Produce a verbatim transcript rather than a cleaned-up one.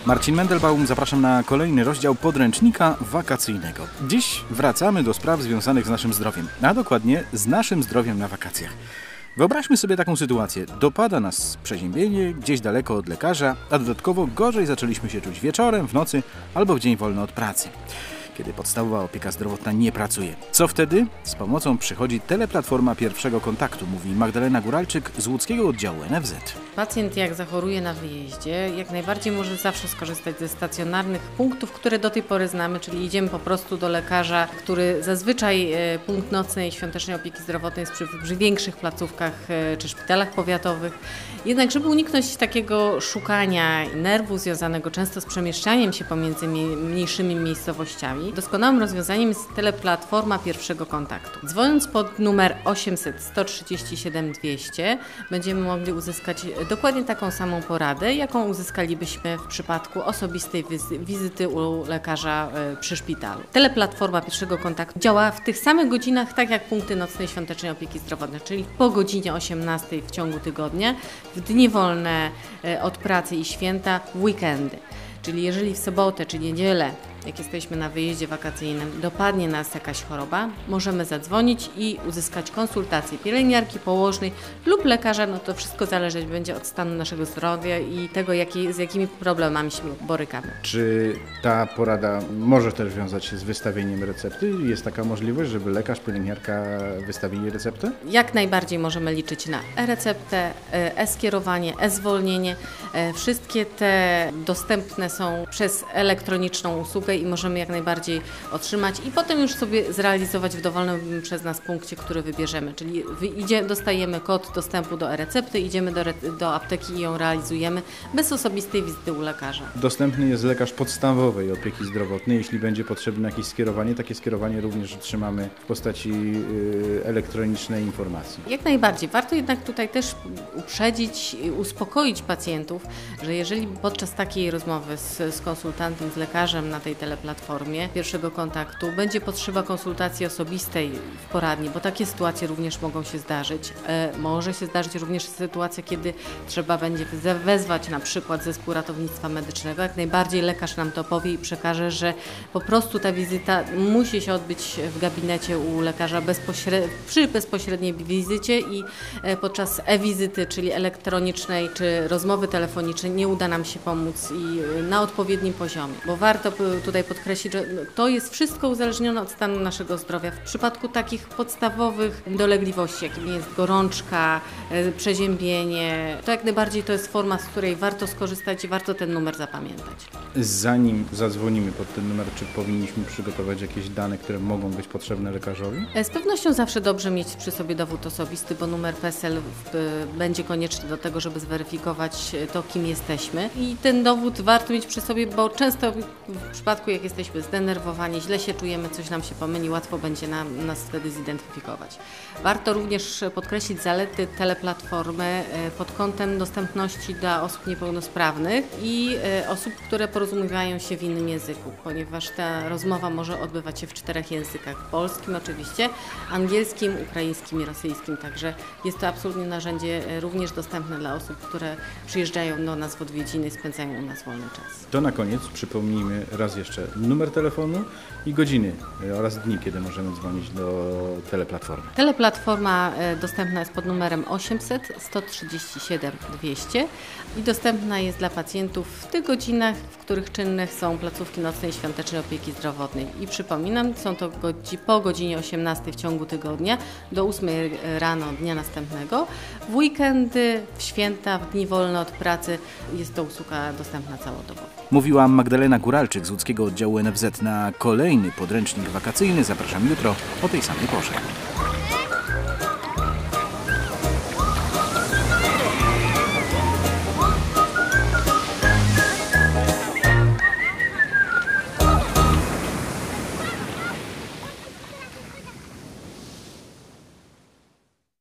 Marcin Mendelbaum, zapraszam na kolejny rozdział podręcznika wakacyjnego. Dziś wracamy do spraw związanych z naszym zdrowiem, a dokładnie z naszym zdrowiem na wakacjach. Wyobraźmy sobie taką sytuację. Dopada nas przeziębienie gdzieś daleko od lekarza, a dodatkowo gorzej zaczęliśmy się czuć wieczorem, w nocy albo w dzień wolny od pracy, kiedy podstawowa opieka zdrowotna nie pracuje. Co wtedy? Z pomocą przychodzi teleplatforma pierwszego kontaktu, mówi Magdalena Guralczyk z łódzkiego oddziału N F Z. Pacjent jak zachoruje na wyjeździe, jak najbardziej może zawsze skorzystać ze stacjonarnych punktów, które do tej pory znamy, czyli idziemy po prostu do lekarza, który zazwyczaj punkt nocnej świątecznej opieki zdrowotnej jest przy, przy większych placówkach czy szpitalach powiatowych. Jednak żeby uniknąć takiego szukania nerwu związanego często z przemieszczaniem się pomiędzy mniejszymi miejscowościami, doskonałym rozwiązaniem jest teleplatforma pierwszego kontaktu. Dzwoniąc pod numer osiemset sto trzydzieści siedem dwieście będziemy mogli uzyskać dokładnie taką samą poradę, jaką uzyskalibyśmy w przypadku osobistej wizy- wizyty u lekarza y, przy szpitalu. Teleplatforma pierwszego kontaktu działa w tych samych godzinach, tak jak punkty nocnej świątecznej opieki zdrowotnej, czyli po godzinie osiemnastej w ciągu tygodnia, w dni wolne y, od pracy i święta, w weekendy. Czyli jeżeli w sobotę czy niedzielę, jak jesteśmy na wyjeździe wakacyjnym, dopadnie nas jakaś choroba, możemy zadzwonić i uzyskać konsultację pielęgniarki, położnej lub lekarza. No to wszystko zależeć będzie od stanu naszego zdrowia i tego, jaki, z jakimi problemami się borykamy. Czy ta porada może też wiązać się z wystawieniem recepty? Jest taka możliwość, żeby lekarz, pielęgniarka wystawili receptę? Jak najbardziej możemy liczyć na e-receptę, e-skierowanie, e-zwolnienie. Wszystkie te dostępne są przez elektroniczną usługę i możemy jak najbardziej otrzymać i potem już sobie zrealizować w dowolnym przez nas punkcie, który wybierzemy. Czyli idzie, dostajemy kod dostępu do e-recepty, idziemy do, do apteki i ją realizujemy bez osobistej wizyty u lekarza. Dostępny jest lekarz podstawowej opieki zdrowotnej. Jeśli będzie potrzebne jakieś skierowanie, takie skierowanie również otrzymamy w postaci yy, elektronicznej informacji. Jak najbardziej. Warto jednak tutaj też uprzedzić, uspokoić pacjentów, że jeżeli podczas takiej rozmowy z, z konsultantem, z lekarzem na tej teleplatformie pierwszego kontaktu będzie potrzeba konsultacji osobistej w poradni, bo takie sytuacje również mogą się zdarzyć. E, może się zdarzyć również sytuacja, kiedy trzeba będzie wezwać na przykład zespół ratownictwa medycznego. Jak najbardziej lekarz nam to powie i przekaże, że po prostu ta wizyta musi się odbyć w gabinecie u lekarza bezpośred... przy bezpośredniej wizycie i e, podczas e-wizyty, czyli elektronicznej czy rozmowy telefonicznej nie uda nam się pomóc i e, na odpowiednim poziomie, bo warto tutaj podkreślić, że to jest wszystko uzależnione od stanu naszego zdrowia. W przypadku takich podstawowych dolegliwości, jakim jest gorączka, przeziębienie, to jak najbardziej to jest forma, z której warto skorzystać i warto ten numer zapamiętać. Zanim zadzwonimy pod ten numer, czy powinniśmy przygotować jakieś dane, które mogą być potrzebne lekarzowi? Z pewnością zawsze dobrze mieć przy sobie dowód osobisty, bo numer P E S E L będzie konieczny do tego, żeby zweryfikować to, kim jesteśmy. I ten dowód warto mieć przy sobie, bo często w przypadku, jak jesteśmy zdenerwowani, źle się czujemy, coś nam się pomyli, łatwo będzie nam, nas wtedy zidentyfikować. Warto również podkreślić zalety teleplatformy pod kątem dostępności dla osób niepełnosprawnych i osób, które porozumiewają się w innym języku, ponieważ ta rozmowa może odbywać się w czterech językach. Polskim oczywiście, angielskim, ukraińskim i rosyjskim. Także jest to absolutnie narzędzie również dostępne dla osób, które przyjeżdżają do nas w odwiedziny i spędzają u nas wolny czas. To na koniec przypomnijmy raz jeszcze numer telefonu i godziny oraz dni, kiedy możemy dzwonić do teleplatformy. Teleplatforma dostępna jest pod numerem osiemset sto trzydzieści siedem dwieście i dostępna jest dla pacjentów w tych godzinach, w których czynnych są placówki nocnej świątecznej opieki zdrowotnej. I przypominam, są to godzi- po godzinie osiemnastej w ciągu tygodnia do ósmej rano dnia następnego. W weekendy, w święta, w dni wolne od pracy jest to usługa dostępna całodobowo. Mówiła Magdalena Guralczyk z łódzkiego oddziału N F Z. Na kolejny podręcznik wakacyjny zapraszam jutro o tej samej porze.